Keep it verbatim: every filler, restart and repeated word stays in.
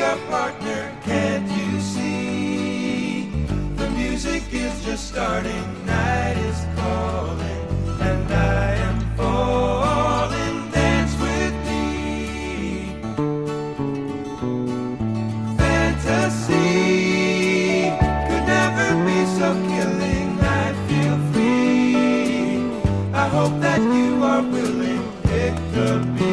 our partner, can't you see? The music is just starting, night is calling, and I am falling, dance with me. Fantasy could never be so killing, I feel free. I hope that you are willing, pick the beat.